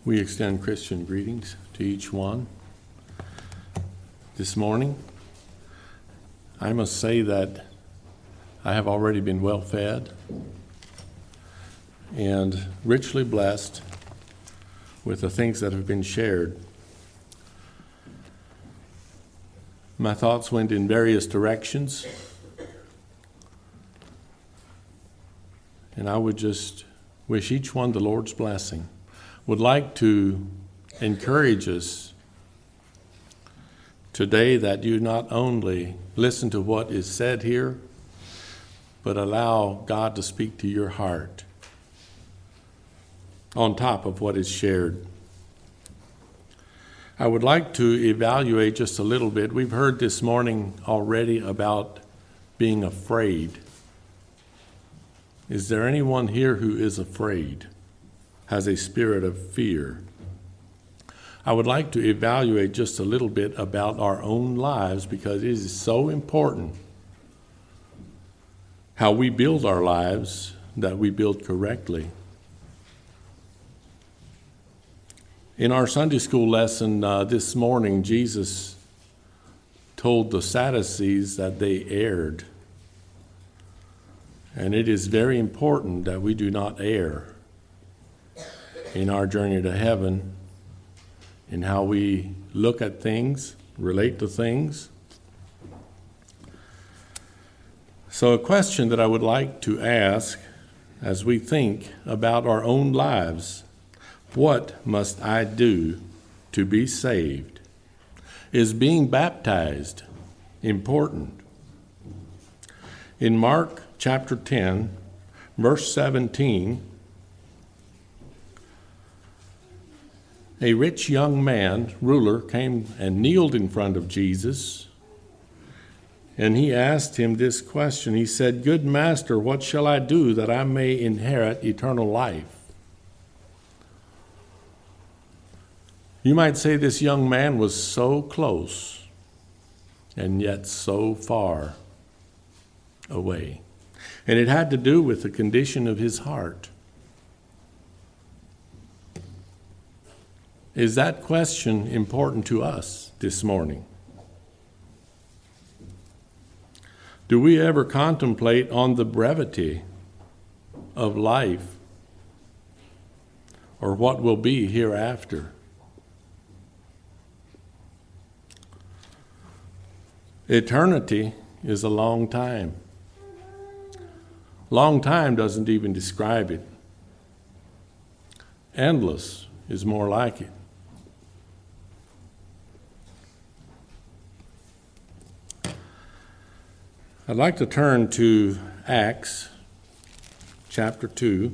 We extend Christian greetings to each one. This morning, I must say that I have already been well fed and richly blessed with the things that have been shared. My thoughts went in various directions, and I would just wish each one the Lord's blessing. Would like to encourage us today that you not only listen to what is said here, but allow God to speak to your heart on top of what is shared. I would like to evaluate just a little bit. We've heard this morning already about being afraid. Is there anyone here who is afraid, has a spirit of fear? I would like to evaluate just a little bit about our own lives, because it is so important how we build our lives, that we build correctly. In our Sunday school lesson this morning, Jesus told the Sadducees that they erred. And it is very important that we do not err in our journey to heaven, in how we look at things, relate to things. So a question that I would like to ask as we think about our own lives: what must I do to be saved? Is being baptized important? In Mark chapter 10, verse 17, a rich young man, ruler, came and kneeled in front of Jesus, and he asked him this question. He said, "Good master, what shall I do that I may inherit eternal life?" You might say this young man was so close and yet so far away. And it had to do with the condition of his heart. Is that question important to us this morning? Do we ever contemplate on the brevity of life, or what will be hereafter? Eternity is a long time. Long time doesn't even describe it. Endless is more like it. I'd like to turn to Acts chapter 2.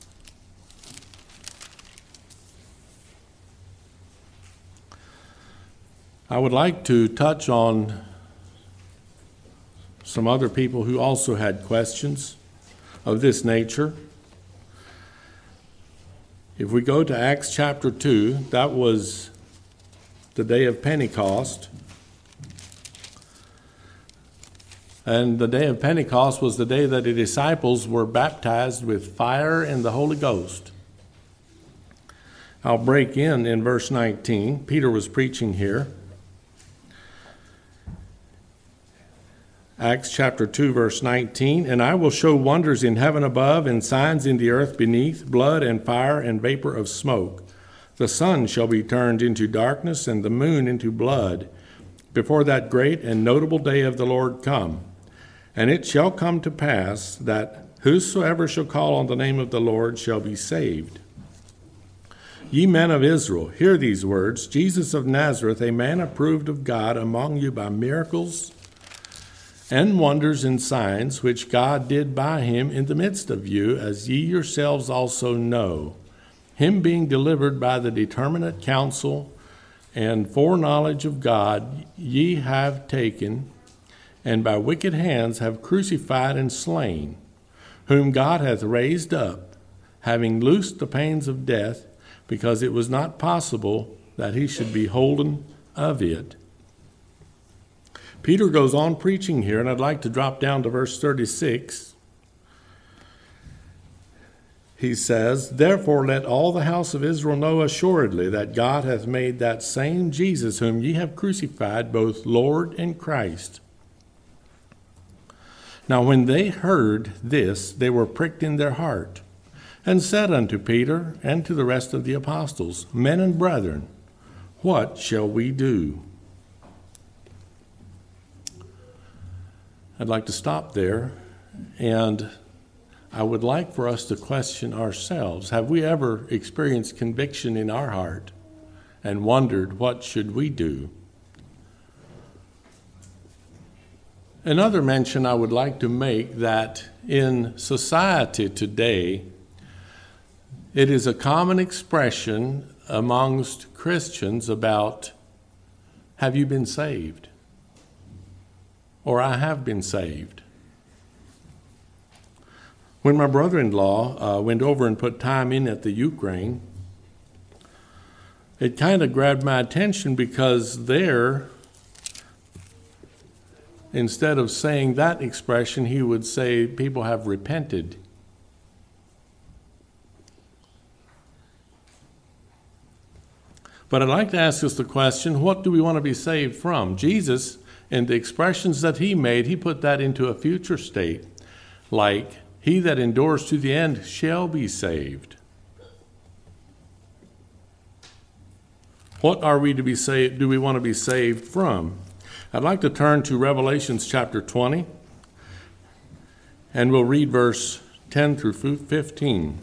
I would like to touch on some other people who also had questions of this nature. If we go to Acts chapter 2, that was the day of Pentecost. And the day of Pentecost was the day that the disciples were baptized with fire and the Holy Ghost. I'll break in verse 19. Peter was preaching here. Acts chapter 2, verse 19, "And I will show wonders in heaven above and signs in the earth beneath, blood and fire and vapor of smoke. The sun shall be turned into darkness and the moon into blood before that great and notable day of the Lord come. And it shall come to pass that whosoever shall call on the name of the Lord shall be saved. Ye men of Israel, hear these words. Jesus of Nazareth, a man approved of God among you by miracles and wonders and signs, which God did by him in the midst of you, as ye yourselves also know. Him being delivered by the determinate counsel and foreknowledge of God, ye have taken, and by wicked hands have crucified and slain, whom God hath raised up, having loosed the pains of death, because it was not possible that he should be holden of it." Peter goes on preaching here, and I'd like to drop down to verse 36. he says, "Therefore let all the house of Israel know assuredly that God hath made that same Jesus whom ye have crucified both Lord and Christ." Now when they heard this, they were pricked in their heart, and said unto Peter and to the rest of the apostles, "Men and brethren, what shall we do?" I'd like to stop there, and I would like for us to question ourselves. Have we ever experienced conviction in our heart and wondered, what should we do? Another mention I would like to make, that in society today, it is a common expression amongst Christians about, "Have you been saved?" Or "I have been saved." When my brother-in-law went over and put time in at the Ukraine, it kind of grabbed my attention, because there, instead of saying that expression, he would say, "People have repented." But I'd like to ask us the question, what do we want to be saved from? Jesus, in the expressions that he made, he put that into a future state, like, "He that endures to the end shall be saved." What are we to be saved? Do we want to be saved from? I'd like to turn to Revelations chapter 20, and we'll read verse 10 through 15.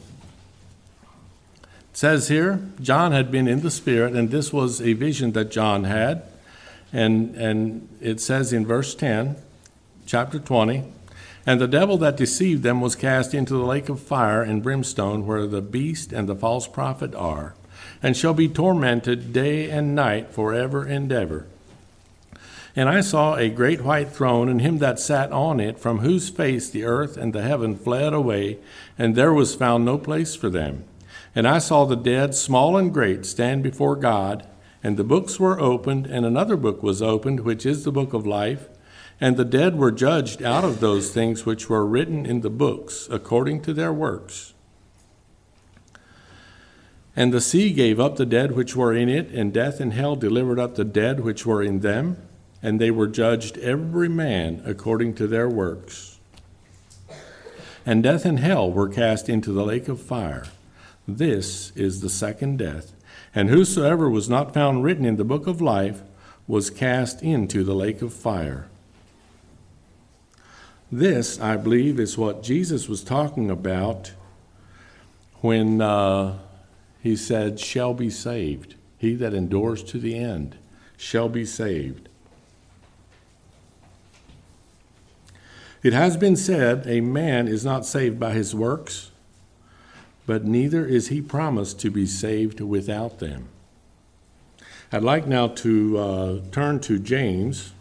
It says here, John had been in the Spirit, and this was a vision that John had. And it says in verse 10, chapter 20, "And the devil that deceived them was cast into the lake of fire and brimstone, where the beast and the false prophet are, and shall be tormented day and night forever and ever. And I saw a great white throne, and him that sat on it, from whose face the earth and the heaven fled away, and there was found no place for them. And I saw the dead, small and great, stand before God, and the books were opened, and another book was opened, which is the book of life. And the dead were judged out of those things which were written in the books, according to their works. And the sea gave up the dead which were in it, and death and hell delivered up the dead which were in them, and they were judged every man according to their works. And death and hell were cast into the lake of fire. This is the second death. And whosoever was not found written in the book of life was cast into the lake of fire." This, I believe, is what Jesus was talking about when he said, "Shall be saved. He that endures to the end shall be saved." It has been said, a man is not saved by his works, but neither is he promised to be saved without them. I'd like now to turn to James.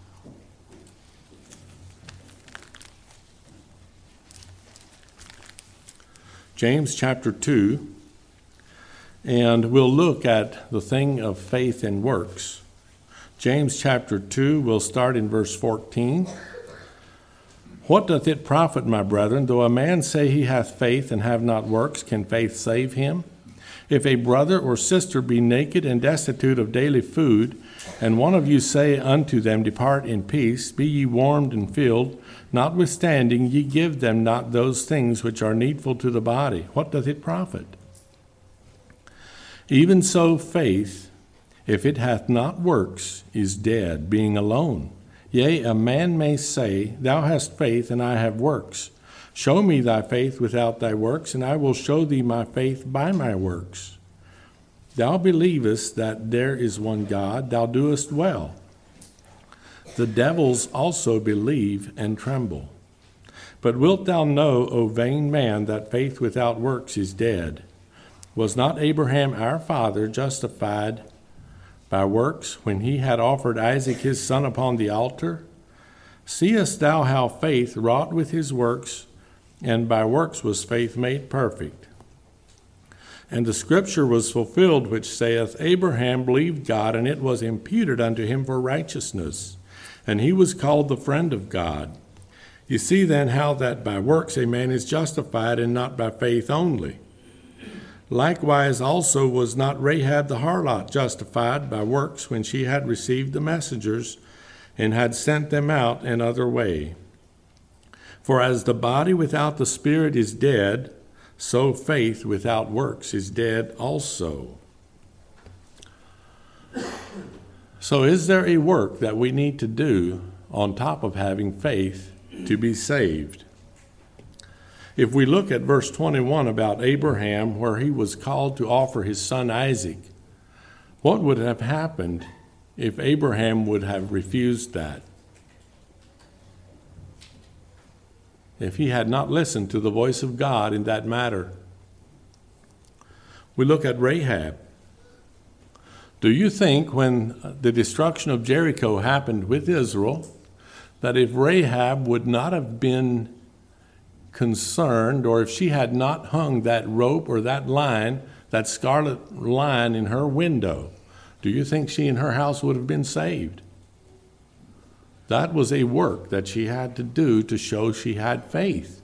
James chapter 2, and we'll look at the thing of faith and works. James chapter 2, we'll start in verse 14. "What doth it profit, my brethren, though a man say he hath faith and have not works? Can faith save him? If a brother or sister be naked and destitute of daily food, and one of you say unto them, Depart in peace, be ye warmed and filled, notwithstanding ye give them not those things which are needful to the body, what doth it profit? Even so faith, if it hath not works, is dead, being alone. Yea, a man may say, Thou hast faith, and I have works. Show me thy faith without thy works, and I will show thee my faith by my works. Thou believest that there is one God, thou doest well. The devils also believe and tremble. But wilt thou know, O vain man, that faith without works is dead? Was not Abraham our father justified by works when he had offered Isaac his son upon the altar? Seest thou how faith wrought with his works, and by works was faith made perfect? And the scripture was fulfilled, which saith, Abraham believed God, and it was imputed unto him for righteousness, and he was called the friend of God. You see then how that by works a man is justified, and not by faith only. Likewise also was not Rahab the harlot justified by works when she had received the messengers and had sent them out another way. For as the body without the spirit is dead, so faith without works is dead also. So is there a work that we need to do on top of having faith to be saved? If we look at verse 21 about Abraham, where he was called to offer his son Isaac, what would have happened if Abraham would have refused that? If he had not listened to the voice of God in that matter? We look at Rahab. Do you think when the destruction of Jericho happened with Israel, that if Rahab would not have been concerned, or if she had not hung that rope or that line, that scarlet line in her window, do you think she and her house would have been saved? That was a work that she had to do to show she had faith.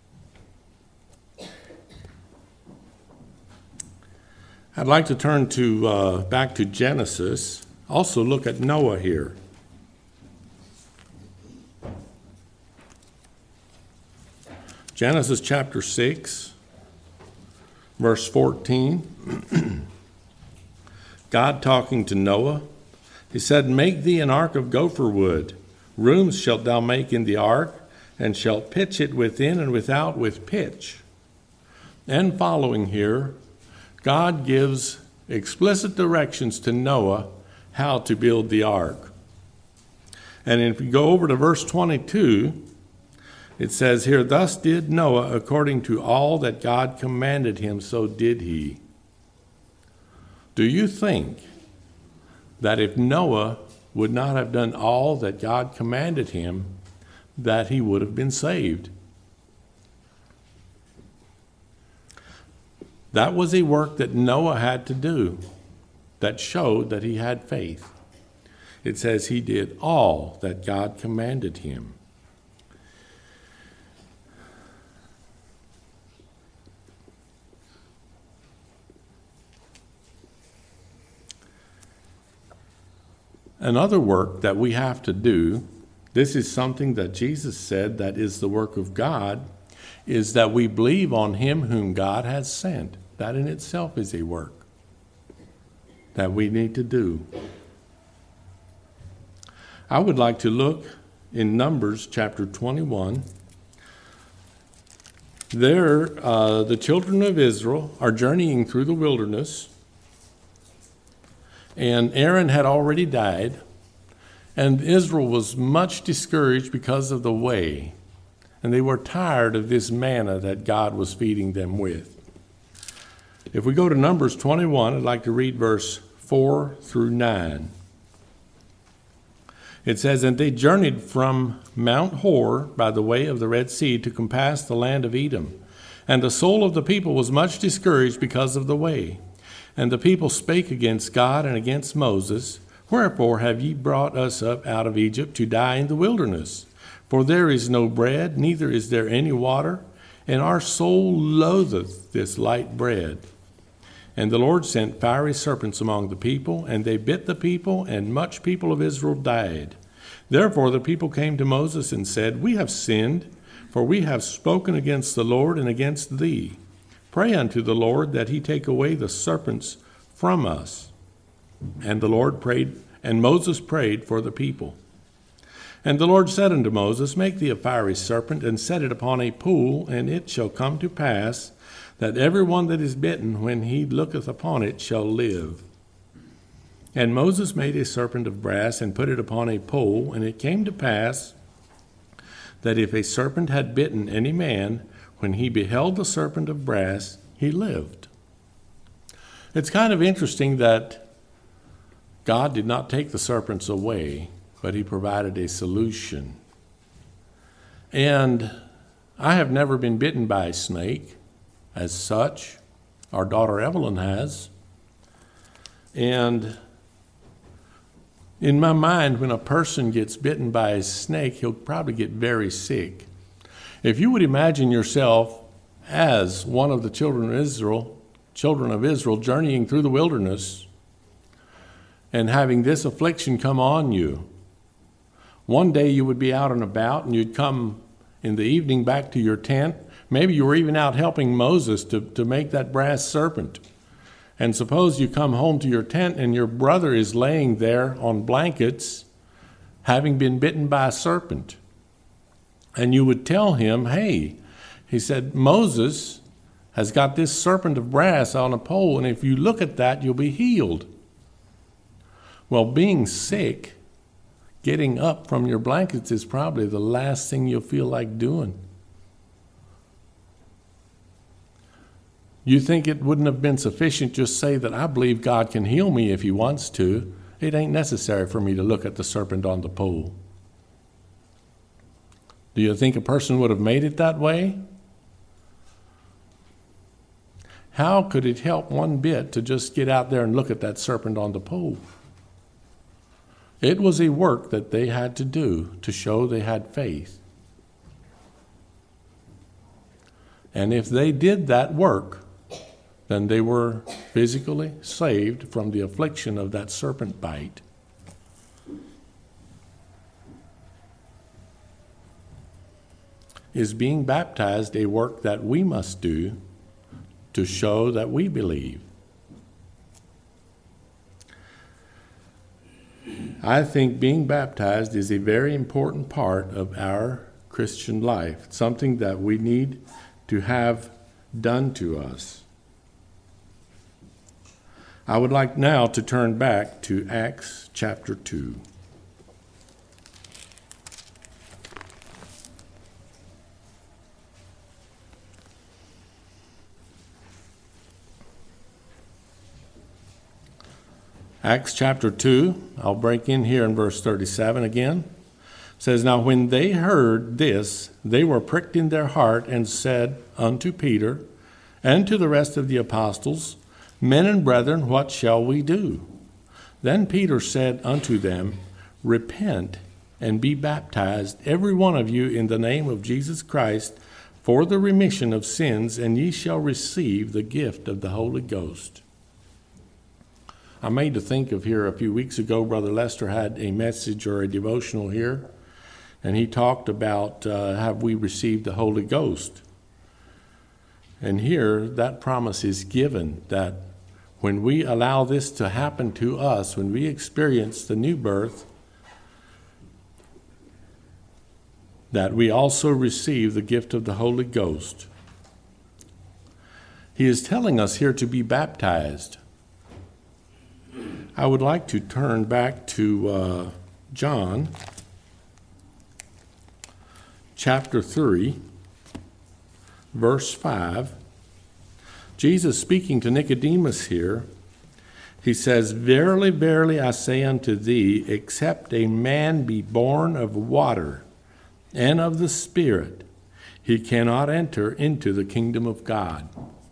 I'd like to turn to back to Genesis. Also look at Noah here. Genesis chapter 6, verse 14. God talking to Noah. He said, "Make thee an ark of gopher wood. Rooms shalt thou make in the ark, and shalt pitch it within and without with pitch." And following here, God gives explicit directions to Noah how to build the ark. And if we go over to verse 22, it says here, "Thus did Noah according to all that God commanded him, so did he." Do you think that if Noah would not have done all that God commanded him, that he would have been saved? That was a work that Noah had to do that showed that he had faith. It says he did all that God commanded him. Another work that we have to do, this is something that Jesus said that is the work of God, is that we believe on him whom God has sent. That in itself is a work that we need to do. I would like to look in Numbers chapter 21. There, the children of Israel are journeying through the wilderness, and Aaron had already died, and Israel was much discouraged because of the way, and they were tired of this manna that God was feeding them with. If we go to Numbers 21, I'd like to read verse 4 through 9. It says, "And they journeyed from Mount Hor by the way of the Red Sea to compass the land of Edom. And the soul of the people was much discouraged because of the way. And the people spake against God and against Moses, Wherefore have ye brought us up out of Egypt to die in the wilderness? For there is no bread, neither is there any water, and our soul loatheth this light bread. And the Lord sent fiery serpents among the people, and they bit the people, and much people of Israel died. Therefore the people came to Moses and said, We have sinned, for we have spoken against the Lord and against thee. Pray unto the Lord that he take away the serpents from us. And the Lord prayed, and Moses prayed for the people. And the Lord said unto Moses, Make thee a fiery serpent, and set it upon a pool, and it shall come to pass that every one that is bitten, when he looketh upon it, shall live. And Moses made a serpent of brass, and put it upon a pole, and it came to pass that if a serpent had bitten any man, when he beheld the serpent of brass, he lived. It's kind of interesting that God did not take the serpents away, but he provided a solution. And I have never been bitten by a snake as such. Our daughter Evelyn has. And in my mind, when a person gets bitten by a snake, he'll probably get very sick. If you would imagine yourself as one of the children of Israel children of Israel journeying through the wilderness and having this affliction come on you. One day you would be out and about and you'd come in the evening back to your tent. Maybe you were even out helping Moses to make that brass serpent. And suppose you come home to your tent and your brother is laying there on blankets, having been bitten by a serpent. And you would tell him, hey, he said, Moses has got this serpent of brass on a pole, and if you look at that, you'll be healed. Well, being sick, getting up from your blankets is probably the last thing you'll feel like doing. You think it wouldn't have been sufficient just say that I believe God can heal me if he wants to. It ain't necessary for me to look at the serpent on the pole. Do you think a person would have made it that way? How could it help one bit to just get out there and look at that serpent on the pole? It was a work that they had to do to show they had faith. And if they did that work, then they were physically saved from the affliction of that serpent bite. Is being baptized a work that we must do to show that we believe? I think being baptized is a very important part of our Christian life, something that we need to have done to us. I would like now to turn back to Acts chapter 2. Acts chapter 2, I'll break in here in verse 37 again. It says, Now when they heard this, they were pricked in their heart and said unto Peter and to the rest of the apostles, Men and brethren, what shall we do? Then Peter said unto them, Repent and be baptized, every one of you, in the name of Jesus Christ, for the remission of sins, and ye shall receive the gift of the Holy Ghost. I'm made to think of here a few weeks ago, Brother Lester had a message or a devotional here, and he talked about have we received the Holy Ghost. And here that promise is given that when we allow this to happen to us, when we experience the new birth, that we also receive the gift of the Holy Ghost. He is telling us here to be baptized. I would like to turn back to John chapter 3, verse 5. Jesus speaking to Nicodemus here, he says, Verily, verily, I say unto thee, except a man be born of water and of the Spirit, he cannot enter into the kingdom of God.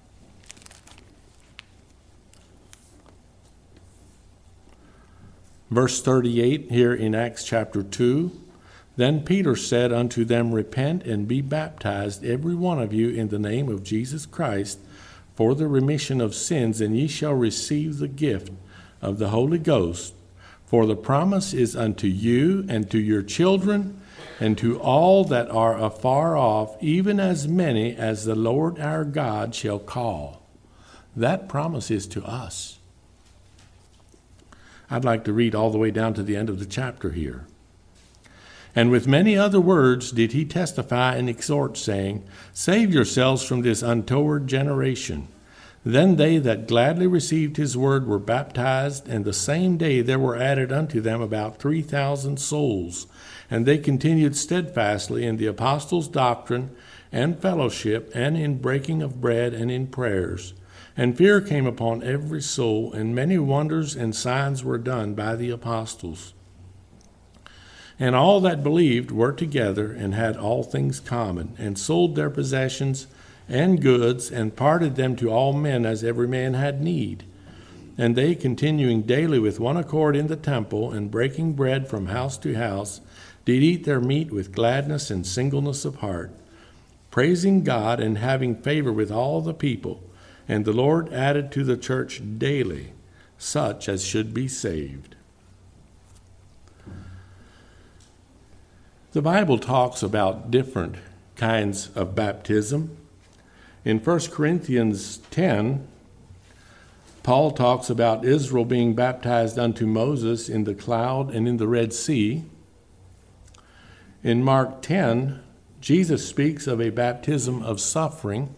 Verse 38 here in Acts chapter 2, Then Peter said unto them, Repent and be baptized, every one of you, in the name of Jesus Christ, for the remission of sins, and ye shall receive the gift of the Holy Ghost. For the promise is unto you and to your children and to all that are afar off, even as many as the Lord our God shall call. That promise is to us. I'd like to read all the way down to the end of the chapter here. And with many other words did he testify and exhort, saying, Save yourselves from this untoward generation. Then they that gladly received his word were baptized, and the same day there were added unto them about 3,000 souls. And they continued steadfastly in the apostles' doctrine and fellowship, and in breaking of bread, and in prayers. And fear came upon every soul, and many wonders and signs were done by the apostles. And all that believed were together, and had all things common, and sold their possessions and goods, and parted them to all men as every man had need. And they, continuing daily with one accord in the temple, and breaking bread from house to house, did eat their meat with gladness and singleness of heart, praising God and having favor with all the people. And the Lord added to the church daily such as should be saved. The Bible talks about different kinds of baptism. In 1 Corinthians 10, Paul talks about Israel being baptized unto Moses in the cloud and in the Red Sea. In Mark 10, Jesus speaks of a baptism of suffering.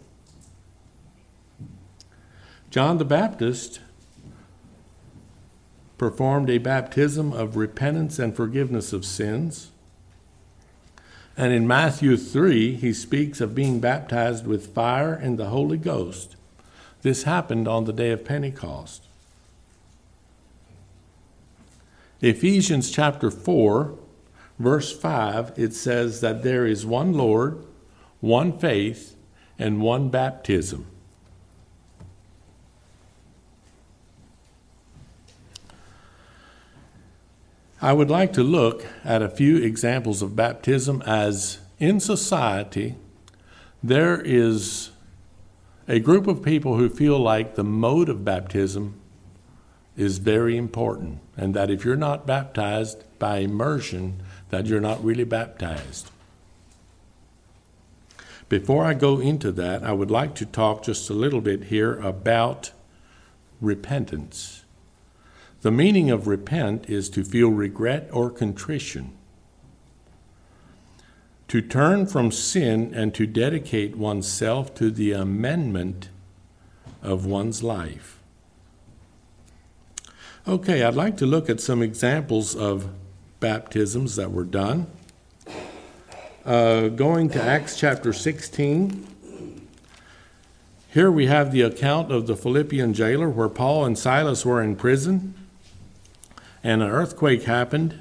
John the Baptist performed a baptism of repentance and forgiveness of sins. And in Matthew 3, he speaks of being baptized with fire and the Holy Ghost. This happened on the day of Pentecost. Ephesians chapter 4, verse 5, it says that there is one Lord, one faith, and one baptism. I would like to look at a few examples of baptism as in society there is a group of people who feel like the mode of baptism is very important, and that if you're not baptized by immersion, that you're not really baptized. Before I go into that, I would like to talk just a little bit here about repentance. The meaning of repent is to feel regret or contrition, to turn from sin and to dedicate oneself to the amendment of one's life. Okay, I'd like to look at some examples of baptisms that were done. Going to Acts chapter 16. Here we have the account of the Philippian jailer where Paul and Silas were in prison, and an earthquake happened.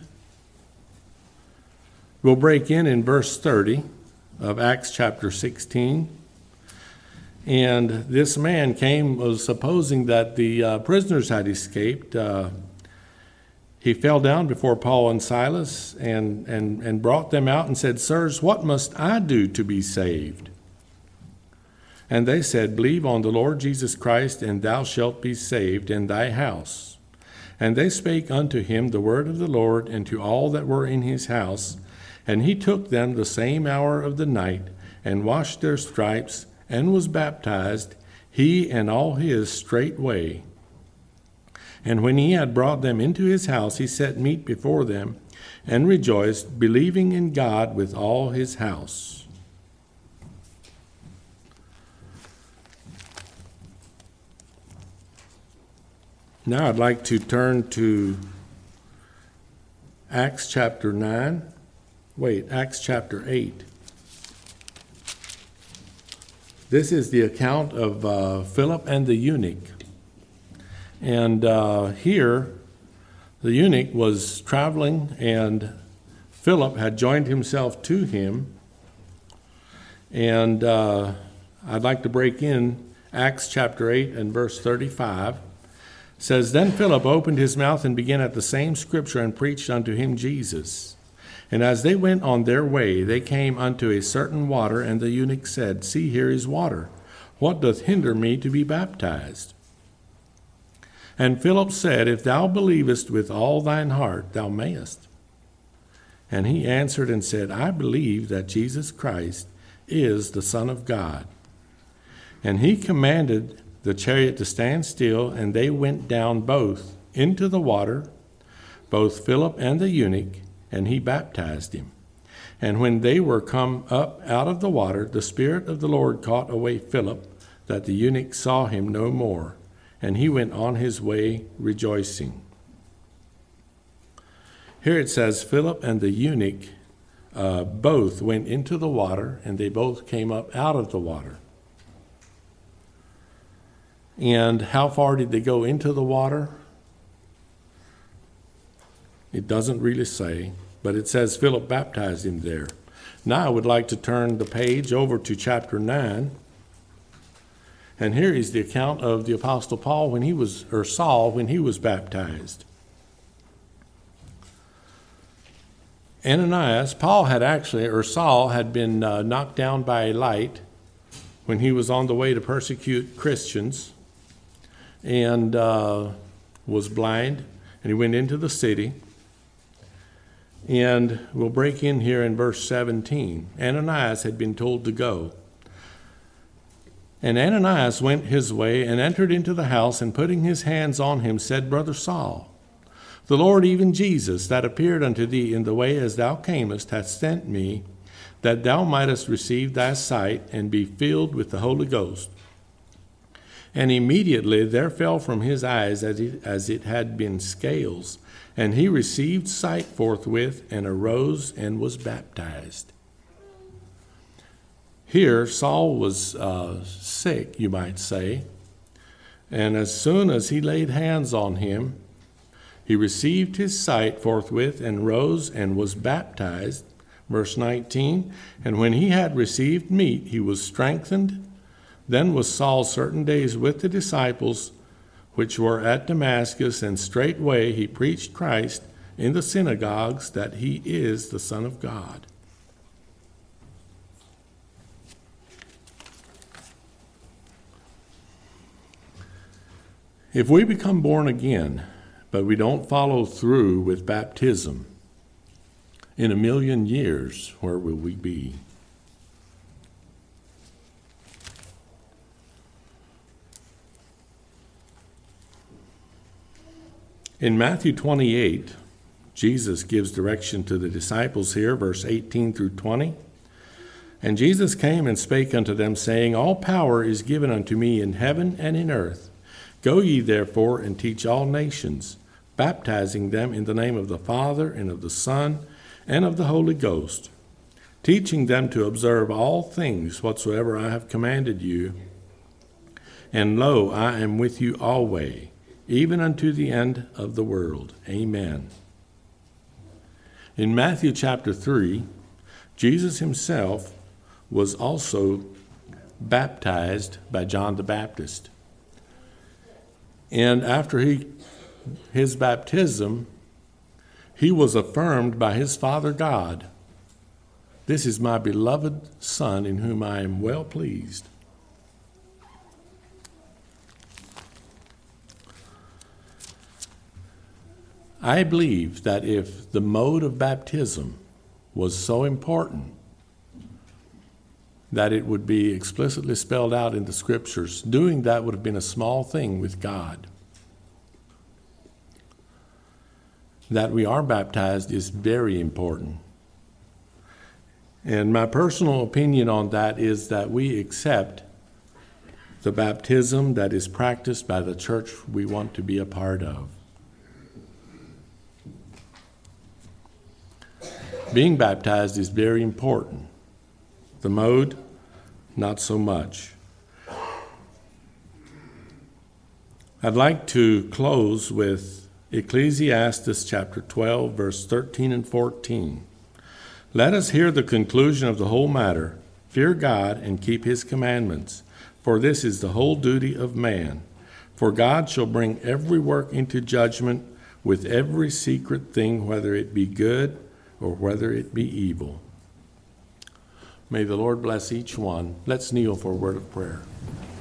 We'll break in verse 30 of Acts chapter 16. And this man was supposing that the prisoners had escaped. He fell down before Paul and Silas and brought them out and said, "Sirs, what must I do to be saved?" And they said, "Believe on the Lord Jesus Christ, and thou shalt be saved in thy house." And they spake unto him the word of the Lord, and to all that were in his house. And he took them the same hour of the night, and washed their stripes, and was baptized, he and all his straightway. And when he had brought them into his house, he set meat before them, and rejoiced, believing in God with all his house. Now I'd like to turn to Acts chapter 8. This is the account of Philip and the eunuch. And here, the eunuch was traveling, and Philip had joined himself to him. And I'd like to break in Acts chapter 8 and verse 35. It says, Then Philip opened his mouth and began at the same scripture and preached unto him Jesus. And as they went on their way, they came unto a certain water, and the eunuch said, See, here is water. What doth hinder me to be baptized? And Philip said, If thou believest with all thine heart, thou mayest. And he answered and said, I believe that Jesus Christ is the Son of God. And he commanded the chariot to stand still, and they went down both into the water, both Philip and the eunuch, and he baptized him. And when they were come up out of the water, the Spirit of the Lord caught away Philip, that the eunuch saw him no more, and he went on his way rejoicing. Here it says Philip and the eunuch both went into the water, and they both came up out of the water. And how far did they go into the water? It doesn't really say, but it says Philip baptized him there. Now I would like to turn the page over to chapter 9. And here is the account of the Apostle Saul when he was baptized. Saul had been knocked down by a light when he was on the way to persecute Christians and was blind, and he went into the city. And we'll break in here in verse 17. Ananias had been told to go. And Ananias went his way and entered into the house, and putting his hands on him, said, Brother Saul, the Lord, even Jesus, that appeared unto thee in the way as thou camest, hath sent me, that thou mightest receive thy sight and be filled with the Holy Ghost. And immediately there fell from his eyes as it had been scales, and he received sight forthwith, and arose and was baptized. Here, Saul was sick, you might say, and as soon as he laid hands on him, he received his sight forthwith, and rose and was baptized. Verse 19, and when he had received meat, he was strengthened. Then was Saul certain days with the disciples which were at Damascus, and straightway he preached Christ in the synagogues, that he is the Son of God. If we become born again, but we don't follow through with baptism, in a million years, where will we be? In Matthew 28, Jesus gives direction to the disciples here, verse 18 through 20. And Jesus came and spake unto them, saying, All power is given unto me in heaven and in earth. Go ye therefore and teach all nations, baptizing them in the name of the Father and of the Son and of the Holy Ghost, teaching them to observe all things whatsoever I have commanded you. And lo, I am with you always, even unto the end of the world. Amen. In Matthew chapter 3, Jesus himself was also baptized by John the Baptist. And after his baptism, he was affirmed by his Father God, This is my beloved Son, in whom I am well pleased. I believe that if the mode of baptism was so important that it would be explicitly spelled out in the Scriptures, doing that would have been a small thing with God. That we are baptized is very important. And my personal opinion on that is that we accept the baptism that is practiced by the church we want to be a part of. Being baptized is very important. The mode, not so much. I'd like to close with Ecclesiastes chapter 12, verse 13 and 14. Let us hear the conclusion of the whole matter. Fear God and keep his commandments, for this is the whole duty of man. For God shall bring every work into judgment with every secret thing, whether it be good or whether it be evil. May the Lord bless each one. Let's kneel for a word of prayer.